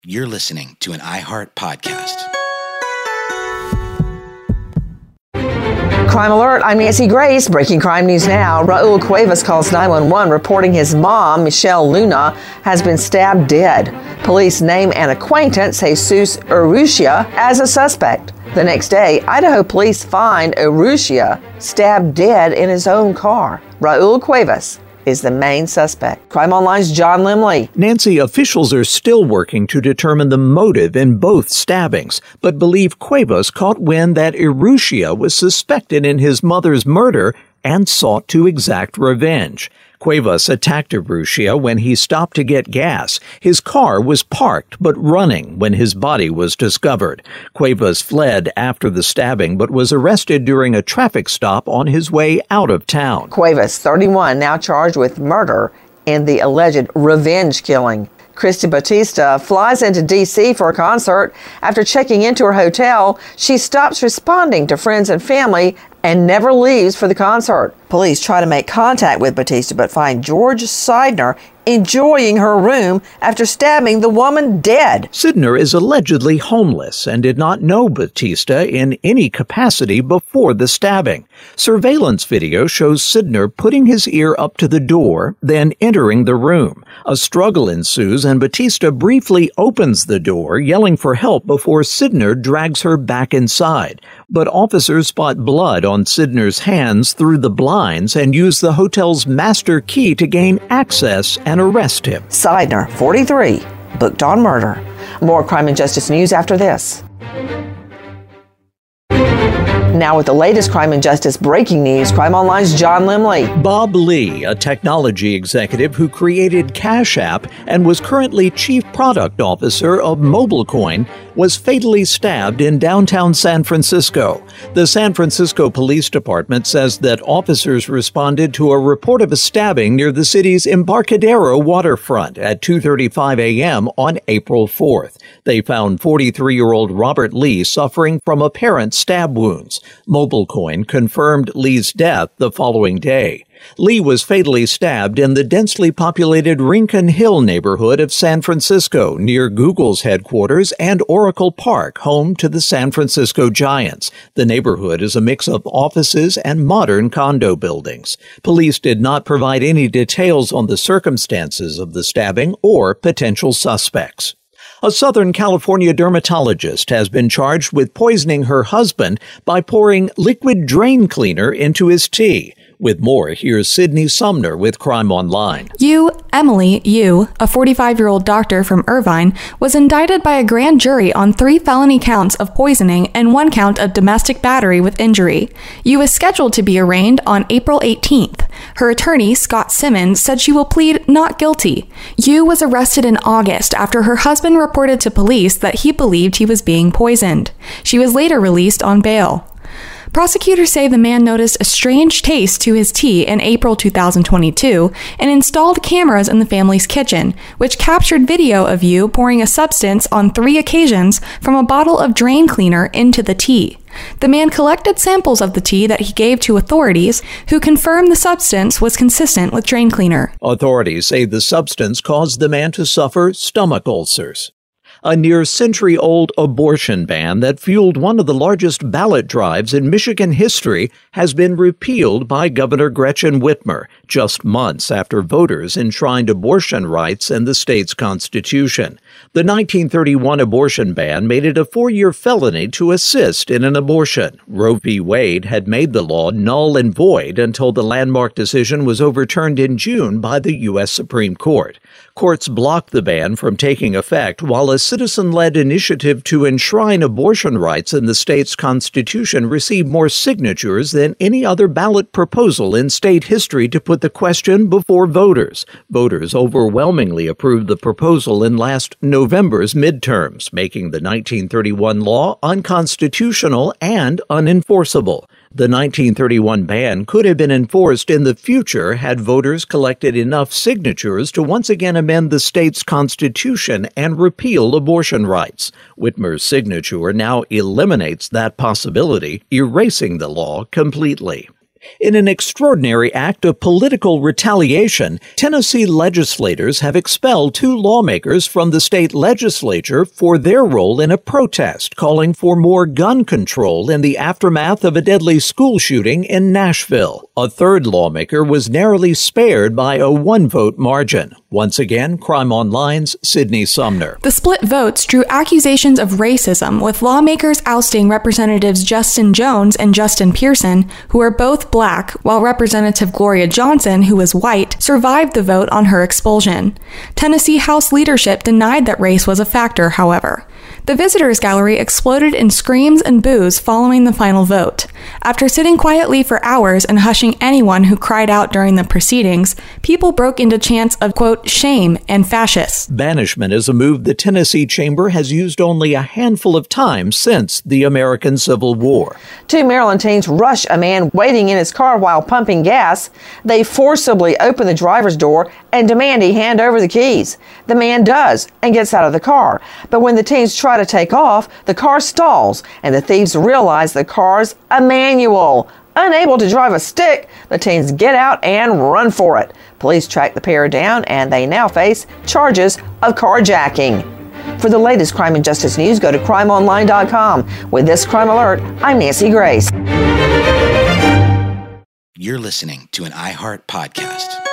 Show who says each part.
Speaker 1: You're listening to an iHeart podcast.
Speaker 2: Crime Alert, I'm Nancy Grace. Breaking crime news now. Raul Cuevas calls 911 reporting his mom, Michelle Luna, has been stabbed dead. Police name an acquaintance, Jesus Urrutia, as a suspect. The next day, Idaho police find Urrutia stabbed dead in his own car. Raul Cuevas is the main suspect. Crime Online's John Limley.
Speaker 3: Nancy, officials are still working to determine the motive in both stabbings, but believe Cuevas caught wind that Urrutia was suspected in his mother's murder and sought to exact revenge. Cuevas attacked Urrutia when he stopped to get gas. His car was parked but running when his body was discovered. Cuevas fled after the stabbing but was arrested during a traffic stop on his way out of town.
Speaker 2: Cuevas, 31, now charged with murder in the alleged revenge killing. Christy Batista flies into D.C. for a concert. After checking into her hotel, she stops responding to friends and family and never leaves for the concert. Police try to make contact with Batista but find George Sidner enjoying her room after stabbing the woman dead.
Speaker 3: Sidner is allegedly homeless and did not know Batista in any capacity before the stabbing. Surveillance video shows Sidner putting his ear up to the door, then entering the room. A struggle ensues and Batista briefly opens the door, yelling for help before Sidner drags her back inside. But officers spot blood on Sidner's hands through the blinds and use the hotel's master key to gain access and arrest him.
Speaker 2: Sidner, 43, booked on murder. More crime and justice news after this. Now with the latest crime and justice breaking news, Crime Online's John Limley.
Speaker 3: Bob Lee, a technology executive who created Cash App and was currently chief product officer of MobileCoin, was fatally stabbed in downtown San Francisco. The San Francisco Police Department says that officers responded to a report of a stabbing near the city's Embarcadero waterfront at 2:35 a.m. on April 4th. They found 43-year-old Robert Lee suffering from apparent stab wounds. MobileCoin confirmed Lee's death the following day. Lee was fatally stabbed in the densely populated Rincon Hill neighborhood of San Francisco, near Google's headquarters and Oracle Park, home to the San Francisco Giants. The neighborhood is a mix of offices and modern condo buildings. Police did not provide any details on the circumstances of the stabbing or potential suspects. A Southern California dermatologist has been charged with poisoning her husband by pouring liquid drain cleaner into his tea. With more, here's Sydney Sumner with Crime Online.
Speaker 4: Emily Yu, a 45-year-old doctor from Irvine, was indicted by a grand jury on 3 felony counts of poisoning and 1 count of domestic battery with injury. Yu is scheduled to be arraigned on April 18th. Her attorney, Scott Simmons, said she will plead not guilty. Yu was arrested in August after her husband reported to police that he believed he was being poisoned. She was later released on bail. Prosecutors say the man noticed a strange taste to his tea in April 2022 and installed cameras in the family's kitchen, which captured video of Yu pouring a substance on 3 occasions from a bottle of drain cleaner into the tea. The man collected samples of the tea that he gave to authorities, who confirmed the substance was consistent with drain cleaner.
Speaker 3: Authorities say the substance caused the man to suffer stomach ulcers. A near-century-old abortion ban that fueled one of the largest ballot drives in Michigan history has been repealed by Governor Gretchen Whitmer, just months after voters enshrined abortion rights in the state's constitution. The 1931 abortion ban made it a 4-year felony to assist in an abortion. Roe v. Wade had made the law null and void until the landmark decision was overturned in June by the U.S. Supreme Court. Courts blocked the ban from taking effect, while a citizen-led initiative to enshrine abortion rights in the state's constitution received more signatures than any other ballot proposal in state history to put the question before voters. Voters overwhelmingly approved the proposal in last November's midterms, making the 1931 law unconstitutional and unenforceable. The 1931 ban could have been enforced in the future had voters collected enough signatures to once again amend the state's constitution and repeal abortion rights. Whitmer's signature now eliminates that possibility, erasing the law completely. In an extraordinary act of political retaliation, Tennessee legislators have expelled 2 lawmakers from the state legislature for their role in a protest calling for more gun control in the aftermath of a deadly school shooting in Nashville. A 3rd lawmaker was narrowly spared by a 1-vote margin. Once again, Crime Online's Sydney Sumner.
Speaker 4: The split votes drew accusations of racism, with lawmakers ousting Representatives Justin Jones and Justin Pearson, who are both black, while Representative Gloria Johnson, who is white, survived the vote on her expulsion. Tennessee House leadership denied that race was a factor, however. The visitors gallery exploded in screams and boos following the final vote. After sitting quietly for hours and hushing anyone who cried out during the proceedings, people broke into chants of, quote, shame and fascist.
Speaker 3: Banishment is a move the Tennessee Chamber has used only a handful of times since the American Civil War.
Speaker 2: 2 Maryland teens rush a man waiting in his car while pumping gas. They forcibly open the driver's door and demand he hand over the keys. The man does and gets out of the car. But when the teens try to take off, the car stalls and the thieves realize the car's a manual. Unable to drive a stick, the teens get out and run for it. Police track the pair down and they now face charges of carjacking. For the latest crime and justice news, go to crimeonline.com. With this crime alert, I'm Nancy Grace.
Speaker 1: You're listening to an iHeart podcast.